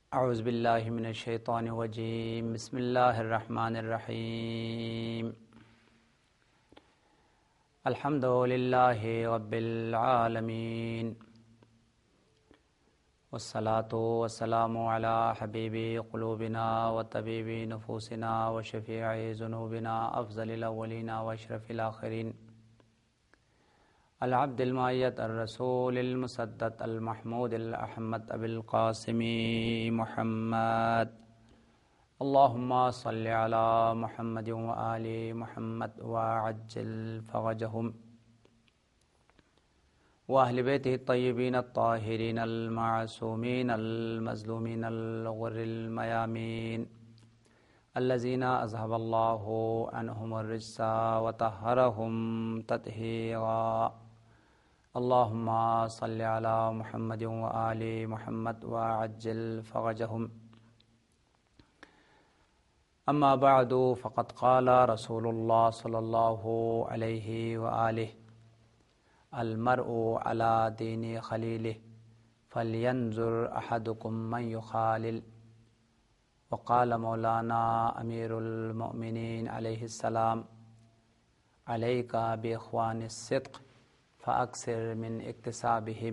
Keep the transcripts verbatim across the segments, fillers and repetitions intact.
اعوذ باللہ من الشیطان الرجیم بسم اللہ الرحمن الرحیم الحمد للہ رب العالمین والصلاة والسلام علی حبیب قلوبنا وطبیب نفوسنا وشفیع ذنوبنا افضل الاولین واشرف الاخرین العبد المؤید الرسول المسدد المحمود الاحمد ابی القاسم محمد اللہم صل علی محمد وآل محمد وعجل فرجهم واہل بیتہ الطیبین الطاہرین المعصومین المظلومین الغر المیامین الذین اذهب اللہ عنہم الرجس وطہرهم تطہیرا اللہم صل علی محمد وآل محمد وعجل فرجهم اما بعد فقد قال رسول اللہ صلی اللہ علیہ وآلہ المرء على دین خلیلہ فلینظر احدکم من یخالل وقال مولانا امیر المؤمنین علیہ السلام علیک باخوان الصدق فاکثر من اکتسابہم۔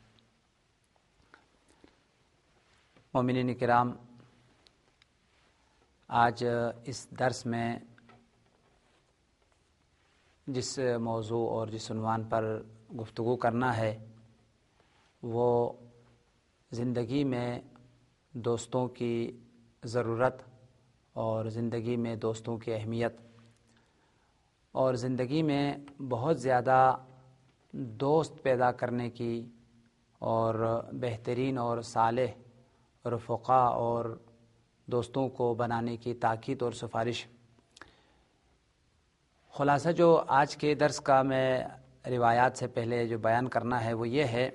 مومنین کرام، آج اس درس میں جس موضوع اور جس عنوان پر گفتگو کرنا ہے وہ زندگی میں دوستوں کی ضرورت اور زندگی میں دوستوں کی اہمیت، اور زندگی میں بہت زیادہ دوست پیدا کرنے کی اور بہترین اور صالح رفقا اور دوستوں کو بنانے کی تاکید اور سفارش۔ خلاصہ جو آج کے درس کا میں روایات سے پہلے جو بیان کرنا ہے وہ یہ ہے،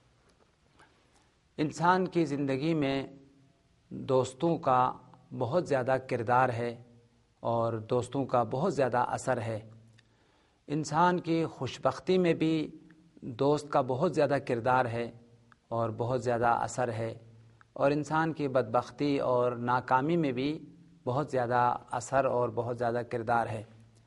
انسان کی زندگی میں دوستوں کا بہت زیادہ کردار ہے اور دوستوں کا بہت زیادہ اثر ہے۔ انسان کی خوشبختی میں بھی دوست کا بہت زیادہ کردار ہے اور بہت زیادہ اثر ہے، اور انسان کی بدبختی اور ناکامی میں بھی بہت زیادہ اثر اور بہت زیادہ کردار ہے۔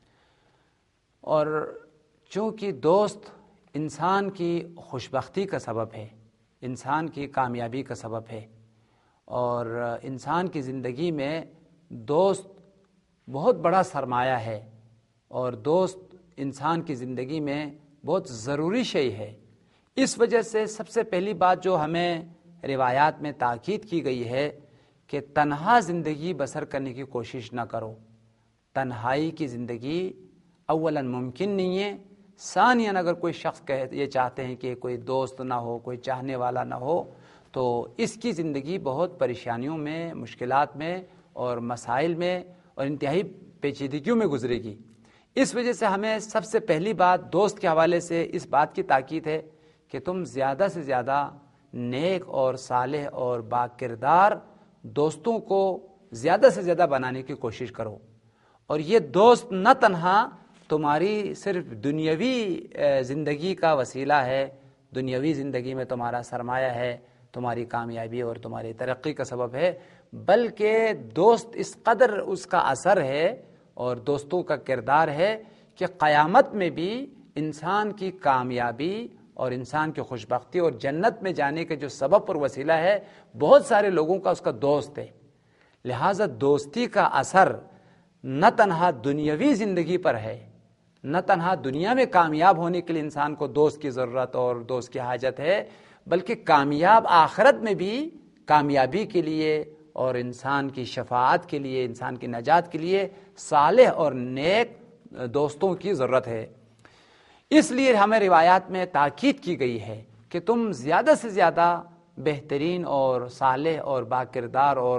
اور چونکہ دوست انسان کی خوشبختی کا سبب ہے، انسان کی کامیابی کا سبب ہے، اور انسان کی زندگی میں دوست بہت بڑا سرمایہ ہے، اور دوست انسان کی زندگی میں بہت ضروری شے ہے۔ اس وجہ سے سب سے پہلی بات جو ہمیں روایات میں تاکید کی گئی ہے کہ تنہا زندگی بسر کرنے کی کوشش نہ کرو۔ تنہائی کی زندگی اولاً ممکن نہیں ہے، ثانیاً اگر کوئی شخص کہے یہ چاہتے ہیں کہ کوئی دوست نہ ہو، کوئی چاہنے والا نہ ہو، تو اس کی زندگی بہت پریشانیوں میں، مشکلات میں اور مسائل میں اور انتہائی پیچیدگیوں میں گزرے گی۔ اس وجہ سے ہمیں سب سے پہلی بات دوست کے حوالے سے اس بات کی تاکید ہے کہ تم زیادہ سے زیادہ نیک اور صالح اور با کردار دوستوں کو زیادہ سے زیادہ بنانے کی کوشش کرو، اور یہ دوست نہ تنہا تمہاری صرف دنیاوی زندگی کا وسیلہ ہے، دنیاوی زندگی میں تمہارا سرمایہ ہے، تمہاری کامیابی اور تمہاری ترقی کا سبب ہے، بلکہ دوست اس قدر اس کا اثر ہے اور دوستوں کا کردار ہے کہ قیامت میں بھی انسان کی کامیابی اور انسان کی خوشبختی اور جنت میں جانے کے جو سبب اور وسیلہ ہے، بہت سارے لوگوں کا اس کا دوست ہے۔ لہٰذا دوستی کا اثر نہ تنہا دنیاوی زندگی پر ہے، نہ تنہا دنیا میں کامیاب ہونے کے لیے انسان کو دوست کی ضرورت اور دوست کی حاجت ہے، بلکہ کامیاب آخرت میں بھی کامیابی کے لیے اور انسان کی شفاعت کے لیے، انسان کی نجات کے لیے صالح اور نیک دوستوں کی ضرورت ہے۔ اس لیے ہمیں روایات میں تاکید کی گئی ہے کہ تم زیادہ سے زیادہ بہترین اور صالح اور با کردار اور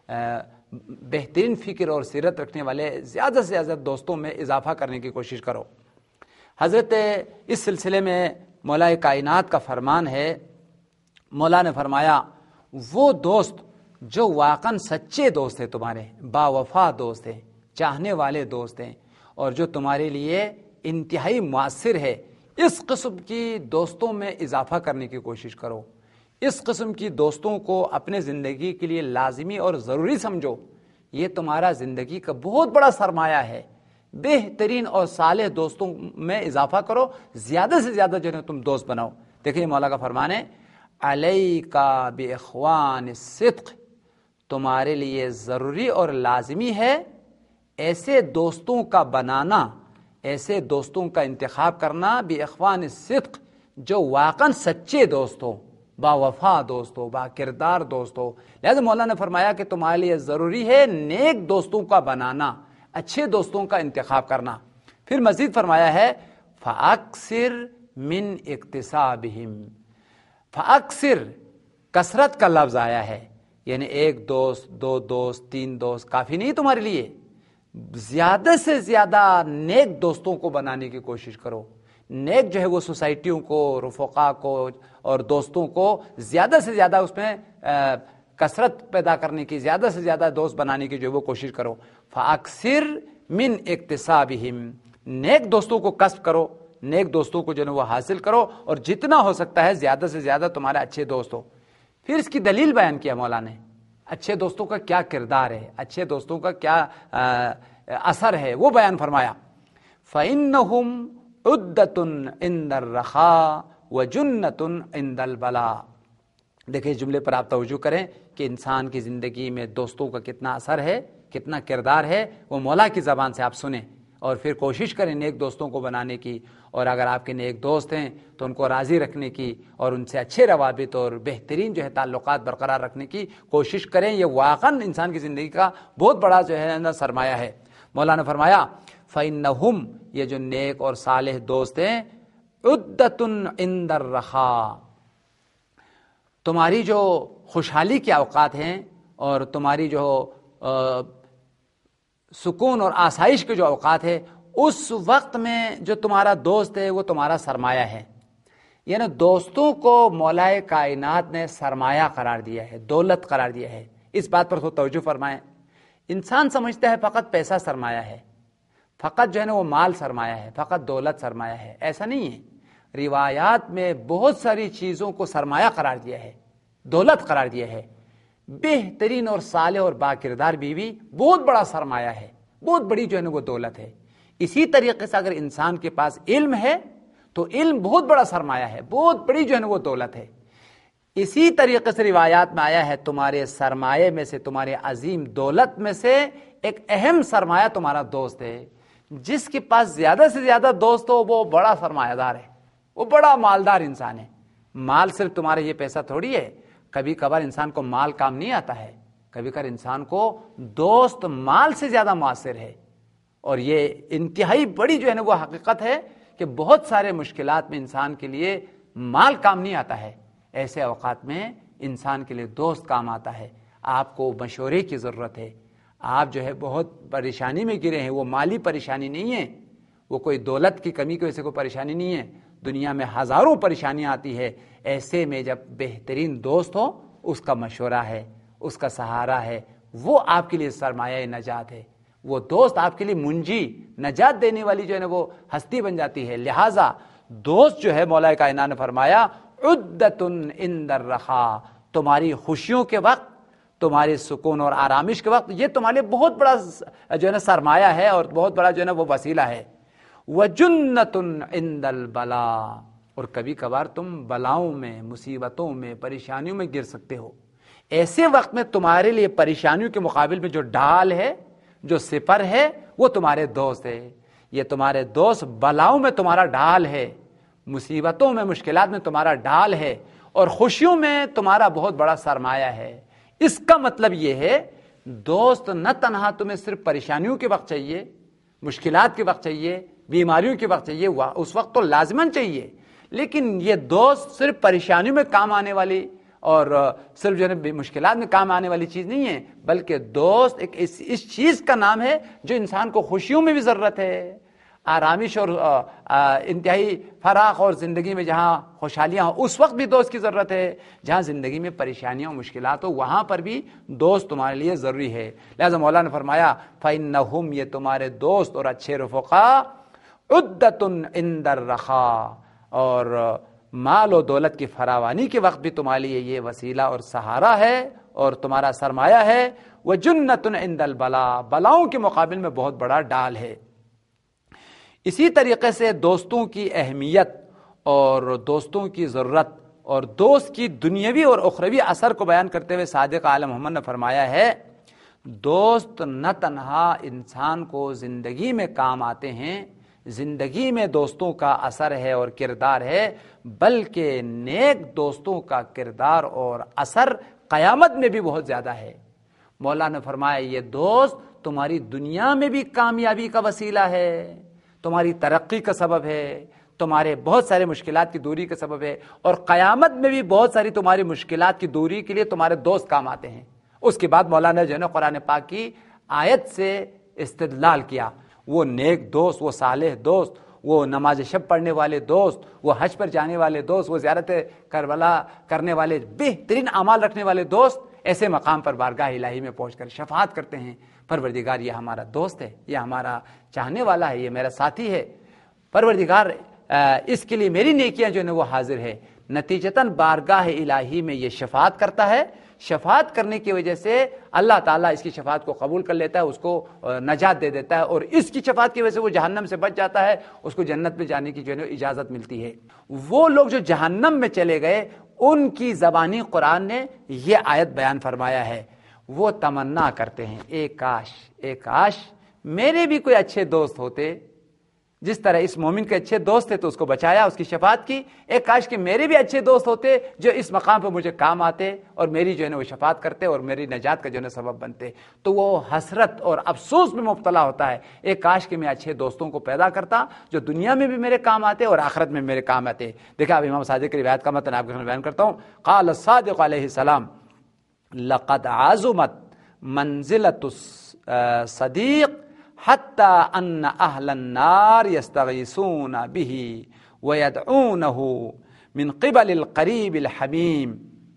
بہترین فکر اور سیرت رکھنے والے زیادہ سے زیادہ دوستوں میں اضافہ کرنے کی کوشش کرو۔ حضرت اس سلسلے میں مولا کائنات کا فرمان ہے، مولا نے فرمایا وہ دوست جو واقعاً سچے دوست ہیں، تمہارے با وفا دوست ہیں، چاہنے والے دوست ہیں، اور جو تمہارے لیے انتہائی مؤثر ہے، اس قسم کی دوستوں میں اضافہ کرنے کی کوشش کرو۔ اس قسم کی دوستوں کو اپنے زندگی کے لیے لازمی اور ضروری سمجھو. یہ تمہارا زندگی کا بہت بڑا سرمایہ ہے. بہترین اور صالح دوستوں میں اضافہ کرو, زیادہ سے زیادہ جو ہے تم دوست بناؤ. دیکھیں مولا کا فرمان ہے, علیکا باخوان الصدق, تمہارے لیے ضروری اور لازمی ہے ایسے دوستوں کا بنانا, ایسے دوستوں کا انتخاب کرنا, باخوان الصدق, جو واقعا سچے دوست ہو, با وفا دوست ہو, با کردار دوست ہو. لہذا مولا نے فرمایا کہ تمہارے لیے ضروری ہے نیک دوستوں کا بنانا, اچھے دوستوں کا انتخاب کرنا. پھر مزید فرمایا ہے فاکثر من اکتسابہم. فاکثر, کثرت کا لفظ آیا ہے, یعنی ایک دوست, دو دوست, تین دوست کافی نہیں تمہارے لیے. زیادہ سے زیادہ نیک دوستوں کو بنانے کی کوشش کرو. نیک جو ہے وہ سوسائٹیوں کو, رفقا کو اور دوستوں کو زیادہ سے زیادہ اس میں کثرت پیدا کرنے کی, زیادہ سے زیادہ دوست بنانے کی جو ہے وہ کوشش کرو. فاکثر من اکتسابہم, نیک دوستوں کو کسب کرو, نیک دوستوں کو جو ہے وہ حاصل کرو, اور جتنا ہو سکتا ہے زیادہ سے زیادہ تمہارے اچھے دوست ہو. پھر اس کی دلیل بیان کیا مولا نے, اچھے دوستوں کا کیا کردار ہے, اچھے دوستوں کا کیا اثر ہے, وہ بیان فرمایا. فَإِنَّهُمْ عُدَّةٌ عِنْدَ الرَّخَاءِ وَجُنَّةٌ عِنْدَ الْبَلَاءِ. دیکھیں اس جملے پر آپ توجہ کریں کہ انسان کی زندگی میں دوستوں کا کتنا اثر ہے, کتنا کردار ہے, وہ مولا کی زبان سے آپ سنیں, اور پھر کوشش کریں نیک دوستوں کو بنانے کی. اور اگر آپ کے نیک دوست ہیں تو ان کو راضی رکھنے کی اور ان سے اچھے روابط اور بہترین جو ہے تعلقات برقرار رکھنے کی کوشش کریں. یہ واقعاً انسان کی زندگی کا بہت بڑا جو ہے نا سرمایہ ہے. مولانا نے فرمایا فَإِنَّهُمْ, یہ جو نیک اور صالح دوست ہیں, عُدَّةٌ عِنْدَ الرَّخَاءِ, تمہاری جو خوشحالی کے اوقات ہیں اور تمہاری جو سکون اور آسائش کے جو اوقات ہے, اس وقت میں جو تمہارا دوست ہے وہ تمہارا سرمایہ ہے. یعنی دوستوں کو مولا کائنات نے سرمایہ قرار دیا ہے, دولت قرار دیا ہے. اس بات پر تو توجہ فرمائیں. انسان سمجھتا ہے فقط پیسہ سرمایہ ہے, فقط جو ہے نا وہ مال سرمایہ ہے, فقط دولت سرمایہ ہے. ایسا نہیں ہے. روایات میں بہت ساری چیزوں کو سرمایہ قرار دیا ہے, دولت قرار دیا ہے. بہترین اور صالح اور باکردار بیوی بہت بڑا سرمایہ ہے, بہت بڑی جو ہے نا وہ دولت ہے. اسی طریقے سے اگر انسان کے پاس علم ہے تو علم بہت بڑا سرمایہ ہے, بہت بڑی جو ہے نا وہ دولت ہے. اسی طریقے سے روایات میں آیا ہے تمہارے سرمایہ میں سے, تمہارے عظیم دولت میں سے ایک اہم سرمایہ تمہارا دوست ہے. جس کے پاس زیادہ سے زیادہ دوست ہو وہ بڑا سرمایہ دار ہے, وہ بڑا مالدار انسان ہے. مال صرف تمہارے یہ پیسہ تھوڑی ہے. کبھی کبھار انسان کو مال کام نہیں آتا ہے, کبھی کبھار انسان کو دوست مال سے زیادہ مؤثر ہے. اور یہ انتہائی بڑی جو ہے نا وہ حقیقت ہے کہ بہت سارے مشکلات میں انسان کے لیے مال کام نہیں آتا ہے. ایسے اوقات میں انسان کے لیے دوست کام آتا ہے. آپ کو مشورے کی ضرورت ہے, آپ جو ہے بہت پریشانی میں گرے ہیں, وہ مالی پریشانی نہیں ہے, وہ کوئی دولت کی کمی کی وجہ سے کوئی پریشانی نہیں ہے. دنیا میں ہزاروں پریشانیاں آتی ہے. ایسے میں جب بہترین دوست ہو, اس کا مشورہ ہے, اس کا سہارا ہے, وہ آپ کے لیے سرمایہ نجات ہے. وہ دوست آپ کے لیے منجی, نجات دینے والی جو ہے نا وہ ہستی بن جاتی ہے. لہٰذا دوست جو ہے مولا کائنات نے فرمایا عدتن عند الرخاء, تمہاری خوشیوں کے وقت, تمہارے سکون اور آرامش کے وقت یہ تمہارے بہت بڑا جو ہے نا سرمایہ ہے اور بہت بڑا جو ہے نا وہ وسیلہ ہے. وجنتن عند البلاء, اور کبھی کبھار تم بلاؤں میں, مصیبتوں میں, پریشانیوں میں گر سکتے ہو. ایسے وقت میں تمہارے لیے پریشانیوں کے مقابل میں جو ڈھال ہے, جو سپر ہے, وہ تمہارے دوست ہے. یہ تمہارے دوست بلاؤں میں تمہارا ڈھال ہے, مصیبتوں میں, مشکلات میں تمہارا ڈھال ہے, اور خوشیوں میں تمہارا بہت بڑا سرمایہ ہے. اس کا مطلب یہ ہے دوست نہ تنہا تمہیں صرف پریشانیوں کے وقت چاہیے, مشکلات کے وقت چاہیے, بیماریوں کے وقت چاہیے, اس وقت تو لازماً چاہیے, لیکن یہ دوست صرف پریشانیوں میں کام آنے والی اور صرف جو ہے مشکلات میں کام آنے والی چیز نہیں ہے, بلکہ دوست ایک اس, اس چیز کا نام ہے جو انسان کو خوشیوں میں بھی ضرورت ہے, آرامش اور انتہائی فراخ اور زندگی میں جہاں خوشحالیاں ہوں اس وقت بھی دوست کی ضرورت ہے, جہاں زندگی میں پریشانیاں اور مشکلات ہو وہاں پر بھی دوست تمہارے لیے ضروری ہے. لہذا مولا نے فرمایا فَإِنَّهُمْ, یہ تمہارے دوست اور اچھے رفقا, عُدَّةٌ عِنْدَ الرَّخَاءِ, اور مال و دولت کی فراوانی کے وقت بھی تمہارے لیے یہ وسیلہ اور سہارا ہے اور تمہارا سرمایہ ہے. وَجُنَّةٌ عِنْدَ الْبَلَاءِ، بلاؤں کے مقابل میں بہت بڑا ڈال ہے. اسی طریقے سے دوستوں کی اہمیت اور دوستوں کی ضرورت اور دوست کی دنیاوی اور اخروی اثر کو بیان کرتے ہوئے صادق عالم محمد نے فرمایا ہے، دوست نہ تنہا انسان کو زندگی میں کام آتے ہیں، زندگی میں دوستوں کا اثر ہے اور کردار ہے، بلکہ نیک دوستوں کا کردار اور اثر قیامت میں بھی بہت زیادہ ہے. مولا نے فرمایا یہ دوست تمہاری دنیا میں بھی کامیابی کا وسیلہ ہے، تمہاری ترقی کا سبب ہے، تمہارے بہت سارے مشکلات کی دوری کا سبب ہے، اور قیامت میں بھی بہت ساری تمہاری مشکلات کی دوری کے لیے تمہارے دوست کام آتے ہیں. اس کے بعد مولانا جو ہے نا قرآن پاک کی آیت سے استدلال کیا. وہ نیک دوست، وہ صالح دوست، وہ نماز شب پڑھنے والے دوست، وہ حج پر جانے والے دوست، وہ زیارت کربلا کرنے والے، بہترین اعمال رکھنے والے دوست ایسے مقام پر بارگاہ الہی میں پہنچ کر شفاعت کرتے ہیں، پروردگار یہ ہمارا دوست ہے، یہ ہمارا چاہنے والا ہے، یہ میرا ساتھی ہے، پروردگار اس کے لیے میری نیکیاں جو ہے وہ حاضر ہے. نتیجتاً بارگاہ الہی میں یہ شفاعت کرتا ہے. شفاعت کرنے کی وجہ سے اللہ تعالیٰ اس کی شفاعت کو قبول کر لیتا ہے، اس کو نجات دے دیتا ہے، اور اس کی شفاعت کی وجہ سے وہ جہنم سے بچ جاتا ہے، اس کو جنت میں جانے کی جو ہے اجازت ملتی ہے. وہ لوگ جو جہنم میں چلے گئے ان کی زبانی قرآن نے یہ آیت بیان فرمایا ہے. وہ تمنا کرتے ہیں، اے کاش اے کاش میرے بھی کوئی اچھے دوست ہوتے، جس طرح اس مومن کے اچھے دوست تھے تو اس کو بچایا، اس کی شفاعت کی. ایک کاش کہ میرے بھی اچھے دوست ہوتے جو اس مقام پہ مجھے کام آتے اور میری جو ہے نا وہ شفاعت کرتے اور میری نجات کا جو ہے نا سبب بنتے. تو وہ حسرت اور افسوس میں مبتلا ہوتا ہے، ایک کاش کہ میں اچھے دوستوں کو پیدا کرتا جو دنیا میں بھی میرے کام آتے اور آخرت میں میرے کام آتے. دیکھا اب امام صادق کی روایت کا متن آپ کے سامنے بیان کرتا ہوں. قال الصادق علیہ السلام لقد عظمت منزلۃ الصدیق حتی ان اہل النار یستغیثون به ویدعونه من قبل القریب الحمیم.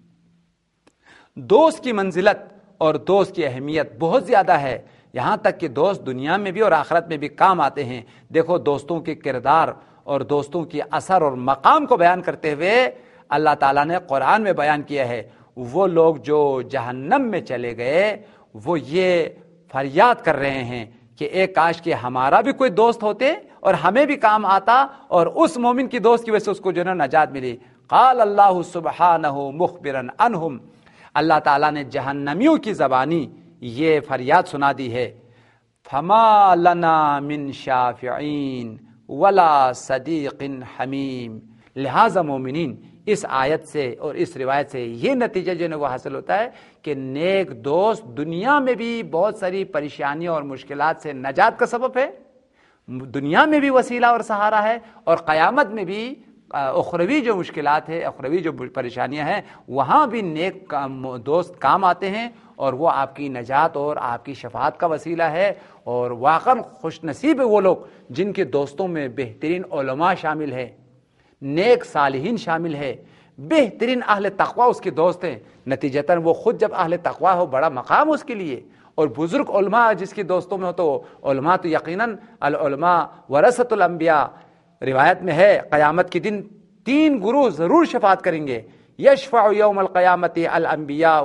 دوست کی منزلت اور دوست کی اہمیت بہت زیادہ ہے، یہاں تک کہ دوست دنیا میں بھی اور آخرت میں بھی کام آتے ہیں. دیکھو دوستوں کے کردار اور دوستوں کی اثر اور مقام کو بیان کرتے ہوئے اللہ تعالیٰ نے قرآن میں بیان کیا ہے، وہ لوگ جو جہنم میں چلے گئے وہ یہ فریاد کر رہے ہیں کہ ایک کاش کہ ہمارا بھی کوئی دوست ہوتے اور ہمیں بھی کام آتا اور اس مومن کی دوست کی وجہ سے اس کو جو ہے نجات ملی. قال اللہ سبحانہ مخبرا عنہم، اللہ تعالیٰ نے جہنمیوں کی زبانی یہ فریاد سنا دی ہے. فما لنا من شافعین ولا صدیق حمیم. لہذا مومنین اس آیت سے اور اس روایت سے یہ نتیجہ جو ہے وہ حاصل ہوتا ہے کہ نیک دوست دنیا میں بھی بہت ساری پریشانیوں اور مشکلات سے نجات کا سبب ہے، دنیا میں بھی وسیلہ اور سہارا ہے، اور قیامت میں بھی اخروی جو مشکلات ہے، اخروی جو پریشانیاں ہیں، وہاں بھی نیک دوست کام آتے ہیں اور وہ آپ کی نجات اور آپ کی شفاعت کا وسیلہ ہے. اور واقعا خوش نصیب ہے وہ لوگ جن کے دوستوں میں بہترین علماء شامل ہیں، نیک صالحین شامل ہے، بہترین اہل تقوی اس کے دوست ہیں. نتیجتاً وہ خود جب اہل تقوی ہو بڑا مقام اس کے لیے، اور بزرگ علماء جس کے دوستوں میں ہو تو علماء تو یقیناً العلماء ورثۃ الانبیاء. روایت میں ہے قیامت کے دن تین گروہ ضرور شفاعت کریں گے. یشفع یوم القیامت الانبیاء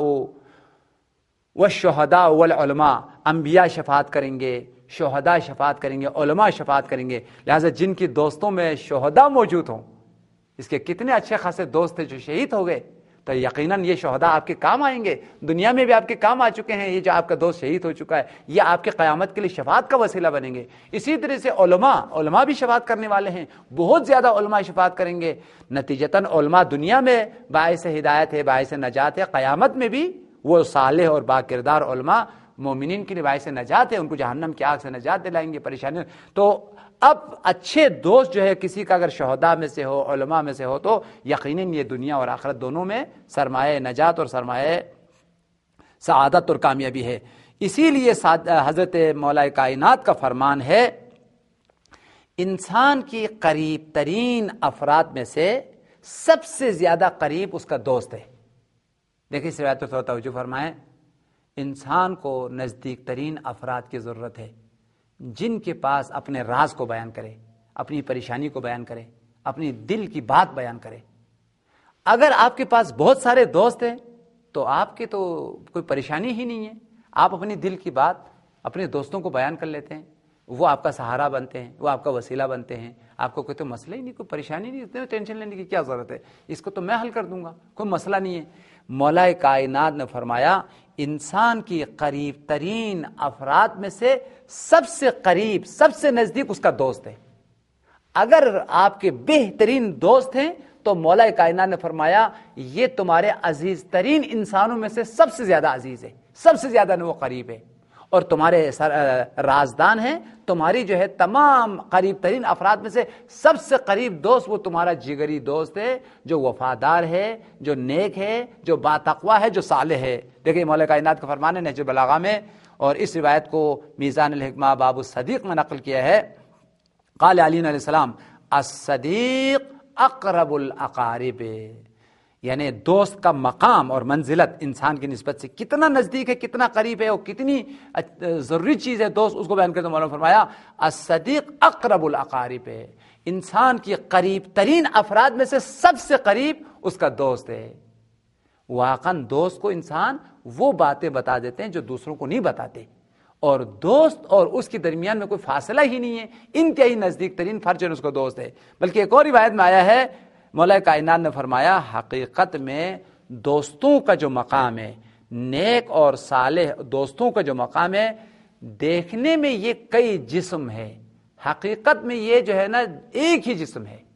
والشہداء والعلماء. انبیاء شفاعت کریں گے، شہداء شفاعت کریں گے، علماء شفاعت کریں گے. لہذا جن کی دوستوں میں شہداء موجود ہوں، اس کے کتنے اچھے خاصے دوست تھے جو شہید ہو گئے، تو یقیناً یہ شہداء آپ کے کام آئیں گے، دنیا میں بھی آپ کے کام آ چکے ہیں. یہ جو آپ کا دوست شہید ہو چکا ہے یہ آپ کے قیامت کے لیے شفاعت کا وسیلہ بنیں گے. اسی طرح سے علماء علماء بھی شفاعت کرنے والے ہیں، بہت زیادہ علماء شفاعت کریں گے. نتیجتاً علماء دنیا میں باعث ہدایت ہے، باعث نجات ہے، قیامت میں بھی وہ صالح اور با کردار علماء مومنین کی باعث نجات ہے، ان کو جہنم کی آگ سے نجات دلائیں گے، پریشانی. تو اب اچھے دوست جو ہے کسی کا اگر شہداء میں سے ہو، علماء میں سے ہو، تو یقیناً یہ دنیا اور آخرت دونوں میں سرمایہ نجات اور سرمایہ سعادت اور کامیابی ہے. اسی لیے حضرت مولا کائنات کا فرمان ہے، انسان کی قریب ترین افراد میں سے سب سے زیادہ قریب اس کا دوست ہے. دیکھیں اس روایت کو تھوڑا توجہ فرمائیں. انسان کو نزدیک ترین افراد کی ضرورت ہے جن کے پاس اپنے راز کو بیان کرے، اپنی پریشانی کو بیان کرے، اپنی دل کی بات بیان کرے. اگر آپ کے پاس بہت سارے دوست ہیں تو آپ کی تو کوئی پریشانی ہی نہیں ہے، آپ اپنی دل کی بات اپنے دوستوں کو بیان کر لیتے ہیں، وہ آپ کا سہارا بنتے ہیں، وہ آپ کا وسیلہ بنتے ہیں، آپ کو کوئی تو مسئلہ ہی نہیں، کوئی پریشانی نہیں، اتنے ٹینشن لینے کی کیا ضرورت ہے، اس کو تو میں حل کر دوں گا، کوئی مسئلہ نہیں ہے۔ مولا کائنات نے فرمایا انسان کی قریب ترین افراد میں سے سب سے قریب، سب سے نزدیک اس کا دوست ہے۔ اگر آپ کے بہترین دوست ہیں تو مولا کائنات نے فرمایا یہ تمہارے عزیز ترین انسانوں میں سے سب سے زیادہ عزیز ہے، سب سے زیادہ وہ قریب ہے، اور تمہارے رازدان ہیں، تمہاری جو ہے تمام قریب ترین افراد میں سے سب سے قریب دوست وہ تمہارا جگری دوست ہے، جو وفادار ہے، جو نیک ہے، جو باتقوا ہے، جو صالح ہے۔ دیکھیں مولا کائنات کا فرمان ہے نہج البلاغہ میں، اور اس روایت کو میزان الحکمہ باب الصدیق میں نقل کیا ہے۔ قال علی علیہ السلام الصدیق اقرب الاقارب، یعنی دوست کا مقام اور منزلت انسان کی نسبت سے کتنا نزدیک ہے، کتنا قریب ہے، اور کتنی ضروری چیز ہے دوست، اس کو بیان کرتے مولانا فرمایا الصدیق اقرب الاقارب، انسان کی قریب ترین افراد میں سے سب سے قریب اس کا دوست ہے۔ واقعاً دوست کو انسان وہ باتیں بتا دیتے ہیں جو دوسروں کو نہیں بتاتے، اور دوست اور اس کے درمیان میں کوئی فاصلہ ہی نہیں ہے، انتہائی نزدیک ترین فرد اس کا دوست ہے۔ بلکہ ایک اور روایت میں آیا ہے مولا کائنات نے فرمایا حقیقت میں دوستوں کا جو مقام ہے، نیک اور صالح دوستوں کا جو مقام ہے، دیکھنے میں یہ کئی جسم ہے، حقیقت میں یہ جو ہے نا ایک ہی جسم ہے۔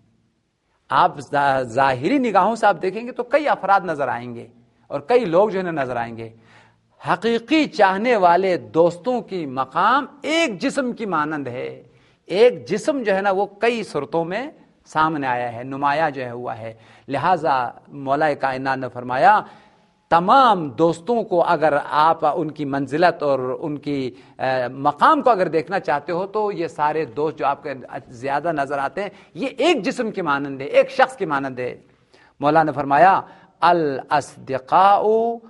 آپ ظاہری نگاہوں سے آپ دیکھیں گے تو کئی افراد نظر آئیں گے اور کئی لوگ جو ہے نا نظر آئیں گے، حقیقی چاہنے والے دوستوں کی مقام ایک جسم کی مانند ہے۔ ایک جسم جو ہے نا وہ کئی صورتوں میں سامنے آیا ہے، نمایاں جو ہے ہوا ہے۔ لہذا مولا کائنات نے فرمایا تمام دوستوں کو اگر آپ ان کی منزلت اور ان کی مقام کو اگر دیکھنا چاہتے ہو تو یہ سارے دوست جو آپ کے زیادہ نظر آتے ہیں یہ ایک جسم کی مانند ہے، ایک شخص کی مانند ہے۔ مولا نے فرمایا الاصدقاء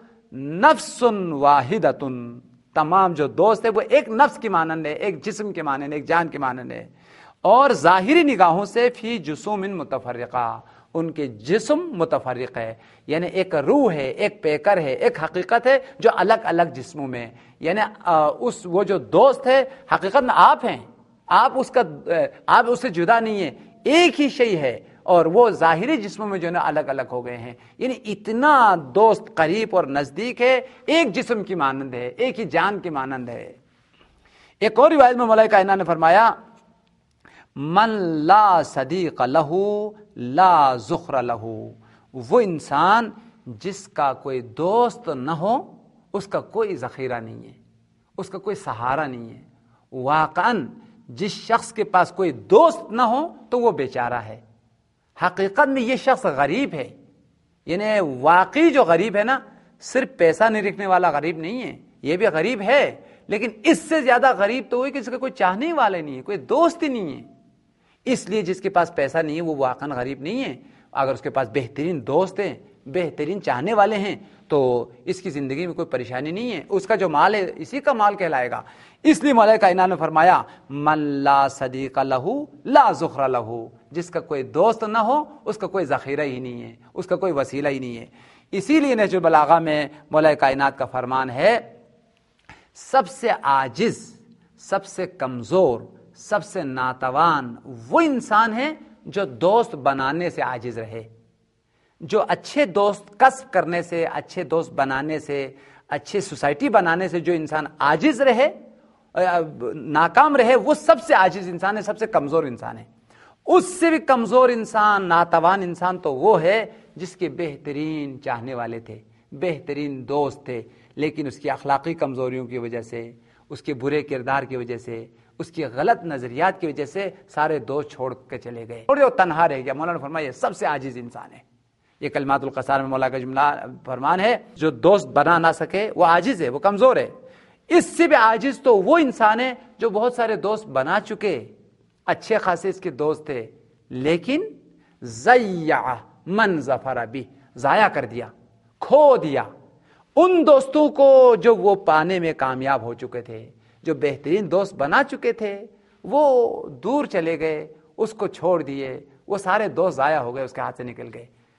نفس واحدۃ، تمام جو دوست ہے وہ ایک نفس کی مانند ہے، ایک جسم کی مانند ہے، ایک جان کی مانند ہے۔ اور ظاہری نگاہوں سے فی جسوم متفرقہ، ان کے جسم متفرق ہے، یعنی ایک روح ہے، ایک پیکر ہے، ایک حقیقت ہے جو الگ الگ جسموں میں، یعنی اس وہ جو دوست ہے حقیقت میں آپ ہیں، آپ اس کا آپ اس سے جدا نہیں ہیں، ایک ہی شے ہے، اور وہ ظاہری جسموں میں جو ہے نا الگ الگ ہو گئے ہیں۔ یعنی اتنا دوست قریب اور نزدیک ہے، ایک جسم کی مانند ہے، ایک ہی جان کی مانند ہے۔ ایک اور روایت میں مولا کائنات نے فرمایا من لا صدیق لہ لا ذخر لہ، وہ انسان جس کا کوئی دوست نہ ہو اس کا کوئی ذخیرہ نہیں ہے، اس کا کوئی سہارا نہیں ہے۔ واقعاً جس شخص کے پاس کوئی دوست نہ ہو تو وہ بیچارہ ہے، حقیقت میں یہ شخص غریب ہے۔ یعنی واقعی جو غریب ہے نا صرف پیسہ نہیں رکھنے والا غریب نہیں ہے، یہ بھی غریب ہے، لیکن اس سے زیادہ غریب تو وہی کہ اس کا کوئی چاہنے والا نہیں ہے، کوئی دوست ہی نہیں ہے۔ اس لیے جس کے پاس پیسہ نہیں ہے وہ واقعاً غریب نہیں ہے، اگر اس کے پاس بہترین دوست ہیں، بہترین چاہنے والے ہیں تو اس کی زندگی میں کوئی پریشانی نہیں ہے، اس کا جو مال ہے اسی کا مال کہلائے گا۔ اس لیے مولا کائنات نے فرمایا من لا صدیق لہ لا ذخر لہ، جس کا کوئی دوست نہ ہو اس کا کوئی ذخیرہ ہی نہیں ہے، اس کا کوئی وسیلہ ہی نہیں ہے۔ اسی لیے نہج البلاغہ میں مولا کائنات کا فرمان ہے سب سے عاجز، سب سے کمزور، سب سے ناتوان وہ انسان ہے جو دوست بنانے سے عاجز رہے، جو اچھے دوست کسب کرنے سے، اچھے دوست بنانے سے، اچھے سوسائٹی بنانے سے جو انسان عاجز رہے، ناکام رہے، وہ سب سے عاجز انسان ہے، سب سے کمزور انسان ہے۔ اس سے بھی کمزور انسان، ناتوان انسان تو وہ ہے جس کے بہترین چاہنے والے تھے، بہترین دوست تھے، لیکن اس کی اخلاقی کمزوریوں کی وجہ سے، اس کے برے کردار کی وجہ سے، اس کی غلط نظریات کی وجہ سے سارے دوست چھوڑ کے چلے گئے اور وہ تنہا رہ گیا۔ مولانا فرمایا یہ سب سے عاجز انسان ہے۔ یہ کلمات القصار میں مولا کا جملہ فرمان ہے جو دوست بنا نہ سکے وہ عاجز ہے، وہ کمزور ہے۔ اس سے بھی عاجز تو وہ انسان ہے جو بہت سارے دوست بنا چکے، اچھے خاصے اس کے دوست تھے، لیکن ضیع من ظفر بہ، ضائع کر دیا، کھو دیا ان دوستوں کو جو وہ پانے میں کامیاب ہو چکے تھے، جو بہترین دوست بنا چکے تھے، وہ دور چلے گئے، اس کو چھوڑ دیے، وہ سارے دوست ضائع ہو گئے، اس کے ہاتھ سے نکل گئے۔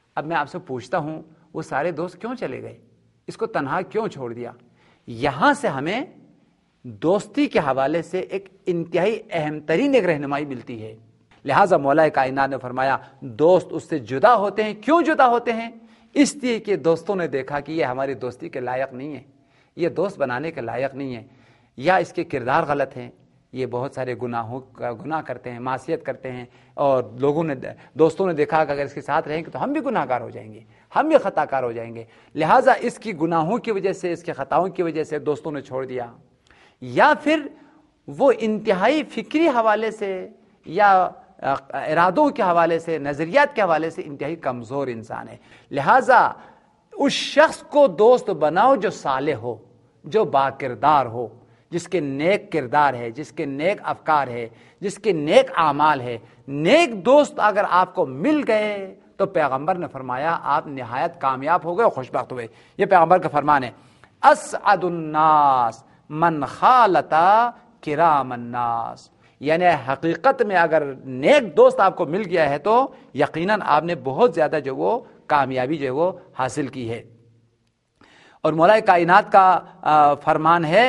اب میں آپ سے پوچھتا ہوں وہ سارے دوست کیوں چلے گئے؟ اس کو تنہا کیوں چھوڑ دیا؟ یہاں سے ہمیں دوستی کے حوالے سے ایک انتہائی اہم ترین ایک رہنمائی ملتی ہے۔ لہٰذا مولا کائنات نے فرمایا دوست اس سے جدا ہوتے ہیں۔ کیوں جدا ہوتے ہیں؟ اس لیے کہ دوستوں نے دیکھا کہ یہ ہماری دوستی کے لائق نہیں ہے، یہ دوست بنانے کے لائق نہیں ہے، یا اس کے کردار غلط ہیں، یہ بہت سارے گناہوں کا گناہ کرتے ہیں، معصیت کرتے ہیں، اور لوگوں نے دوستوں نے دیکھا کہ اگر اس کے ساتھ رہیں گے تو ہم بھی گناہ گار ہو جائیں گے، ہم بھی خطا کار ہو جائیں گے، لہٰذا اس کی گناہوں کی وجہ سے، اس کے خطاؤں کی وجہ سے دوستوں نے چھوڑ دیا۔ یا پھر وہ انتہائی فکری حوالے سے یا ارادوں کے حوالے سے، نظریات کے حوالے سے انتہائی کمزور انسان ہے، لہٰذا اس شخص کو دوست بناؤ جو صالح ہو، جو با کردار ہو، جس کے نیک کردار ہے، جس کے نیک افکار ہے، جس کے نیک اعمال ہے۔ نیک دوست اگر آپ کو مل گئے تو پیغمبر نے فرمایا آپ نہایت کامیاب ہو گئے اور خوشبخت ہوئے۔ یہ پیغمبر کا فرمان ہے، اسعد الناس من خالط کرام الناس، یعنی حقیقت میں اگر نیک دوست آپ کو مل گیا ہے تو یقیناً آپ نے بہت زیادہ جو وہ کامیابی جو وہ حاصل کی ہے۔ اور مولا کائنات کا فرمان ہے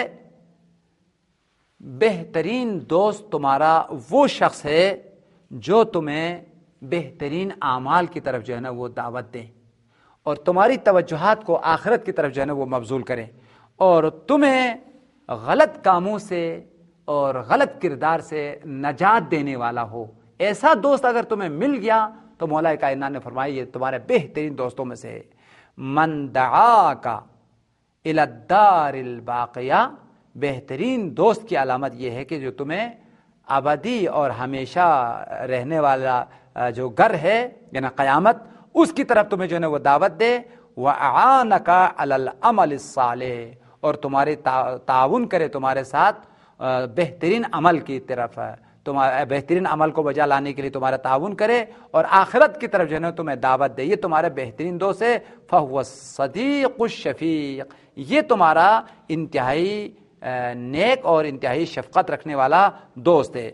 بہترین دوست تمہارا وہ شخص ہے جو تمہیں بہترین اعمال کی طرف جو ہے نا وہ دعوت دیں اور تمہاری توجہات کو آخرت کی طرف جو ہے نا وہ مبذول کریں اور تمہیں غلط کاموں سے اور غلط کردار سے نجات دینے والا ہو۔ ایسا دوست اگر تمہیں مل گیا تو مولا کائنات نے فرمایا یہ تمہارے بہترین دوستوں میں سے ہے۔ من دعاک الی الدار الباقیہ، بہترین دوست کی علامت یہ ہے کہ جو تمہیں ابدی اور ہمیشہ رہنے والا جو گھر ہے یعنی قیامت، اس کی طرف تمہیں جو ہے نا وہ دعوت دے۔ وَأَعَانَكَ عَلَى الْعَمَلِ الصَّالِحِ، اور تمہارے تعاون کرے تمہارے ساتھ بہترین عمل کی طرف، تمہارے بہترین عمل کو بجا لانے کے لیے تمہارا تعاون کرے اور آخرت کی طرف جو ہے نا تمہیں دعوت دے، یہ تمہارے بہترین دوست ہے۔ فَهُوَ الصَّدِيقُ الشَّفِيقُ، یہ تمہارا انتہائی نیک اور انتہائی شفقت رکھنے والا دوست ہے۔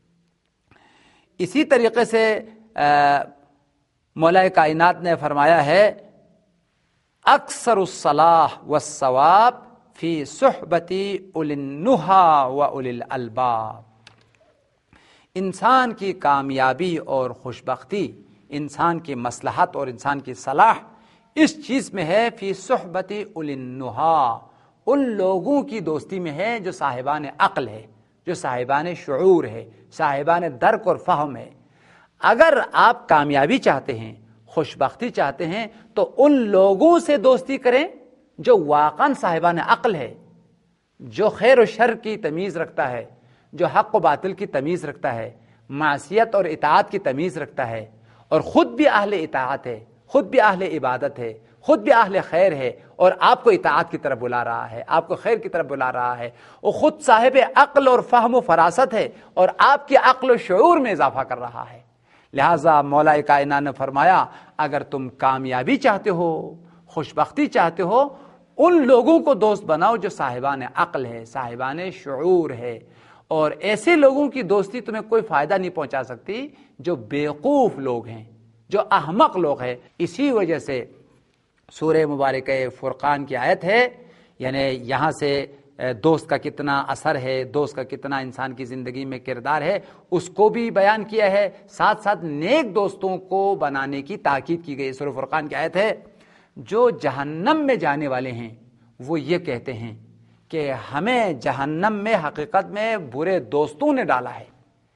اسی طریقے سے مولا کائنات نے فرمایا ہے اکثر الصلاح والثواب فی صحبت اولی النہی و اولی الالباب، انسان کی کامیابی اور خوشبختی، انسان کی مصلحت اور انسان کی صلاح اس چیز میں ہے فی صحبت اولی النہی، ان لوگوں کی دوستی میں ہے جو صاحبان عقل ہے، جو صاحبان شعور ہے، صاحبان درک اور فہم ہے۔ اگر آپ کامیابی چاہتے ہیں، خوشبختی چاہتے ہیں تو ان لوگوں سے دوستی کریں جو واقعاً صاحبان عقل ہے، جو خیر و شر کی تمیز رکھتا ہے، جو حق و باطل کی تمیز رکھتا ہے، معصیت اور اطاعت کی تمیز رکھتا ہے، اور خود بھی اہل اطاعت ہے، خود بھی اہل عبادت ہے، خود بھی اہل خیر ہے، اور آپ کو اطاعت کی طرف بلا رہا ہے، آپ کو خیر کی طرف بلا رہا ہے، وہ خود صاحب عقل اور فہم و فراست ہے اور آپ کی عقل و شعور میں اضافہ کر رہا ہے۔ لہٰذا مولا کائنات نے فرمایا اگر تم کامیابی چاہتے ہو، خوشبختی چاہتے ہو، ان لوگوں کو دوست بناؤ جو صاحبان عقل ہے، صاحبان شعور ہے، اور ایسے لوگوں کی دوستی تمہیں کوئی فائدہ نہیں پہنچا سکتی جو بیوقوف لوگ ہیں، جو احمق لوگ ہیں۔ اسی وجہ سے سورہ مبارکہ فرقان کی آیت ہے، یعنی یہاں سے دوست کا کتنا اثر ہے، دوست کا کتنا انسان کی زندگی میں کردار ہے، اس کو بھی بیان کیا ہے، ساتھ ساتھ نیک دوستوں کو بنانے کی تاکید کی گئی۔ سورہ فرقان کی آیت ہے جو جہنم میں جانے والے ہیں وہ یہ کہتے ہیں کہ ہمیں جہنم میں حقیقت میں برے دوستوں نے ڈالا ہے،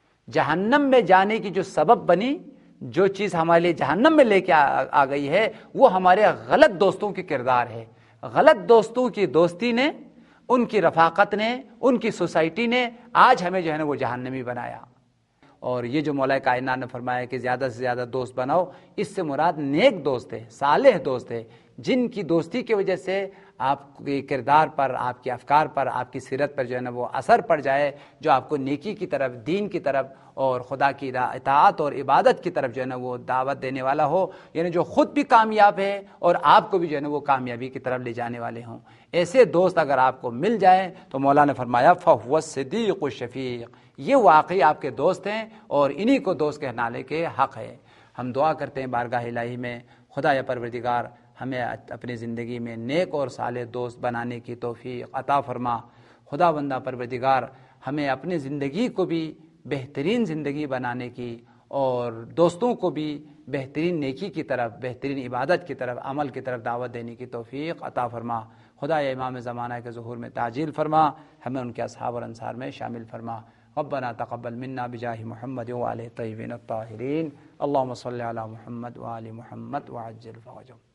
جہنم میں جانے کی جو سبب بنی، جو چیز ہمارے لیے جہنم میں لے کے آ گئی ہے وہ ہمارے غلط دوستوں کی کردار ہے۔ غلط دوستوں کی دوستی نے، ان کی رفاقت نے، ان کی سوسائٹی نے آج ہمیں جو ہے نا وہ جہنمی بنایا۔ اور یہ جو مولا کائنات نے فرمایا کہ زیادہ سے زیادہ دوست بناؤ، اس سے مراد نیک دوست ہے، صالح دوست ہے، جن کی دوستی کی وجہ سے آپ کے کردار پر، آپ کے افکار پر، آپ کی سیرت پر جو ہے نا وہ اثر پڑ جائے، جو آپ کو نیکی کی طرف، دین کی طرف اور خدا کی اطاعت اور عبادت کی طرف جو ہے نا وہ دعوت دینے والا ہو، یعنی جو خود بھی کامیاب ہے اور آپ کو بھی جو ہے نا وہ کامیابی کی طرف لے جانے والے ہوں۔ ایسے دوست اگر آپ کو مل جائیں تو مولا نے فرمایا فَهُوَ الصِّدِيقُ الشَّفِيقُ، یہ واقعی آپ کے دوست ہیں اور انہی کو دوست کہلانے کے حق ہے۔ ہم دعا کرتے ہیں بارگاہ الہی میں خدا یا پروردگار ہمیں اپنی زندگی میں نیک اور صالح دوست بنانے کی توفیق عطا فرما۔ خدا بندہ پروردگار ہمیں اپنی زندگی کو بھی بہترین زندگی بنانے کی اور دوستوں کو بھی بہترین نیکی کی طرف، بہترین عبادت کی طرف، عمل کی طرف دعوت دینے کی توفیق عطا فرما۔ خدا یا امام زمانہ کے ظہور میں تعجیل فرما، ہمیں ان کے اصحاب اور انصار میں شامل فرما۔ ربنا تقبل منا بجاہ محمد وآلہ الطیبین الطاہرین، اللہم صلی علی محمد وآل محمد وعجل فرجهم۔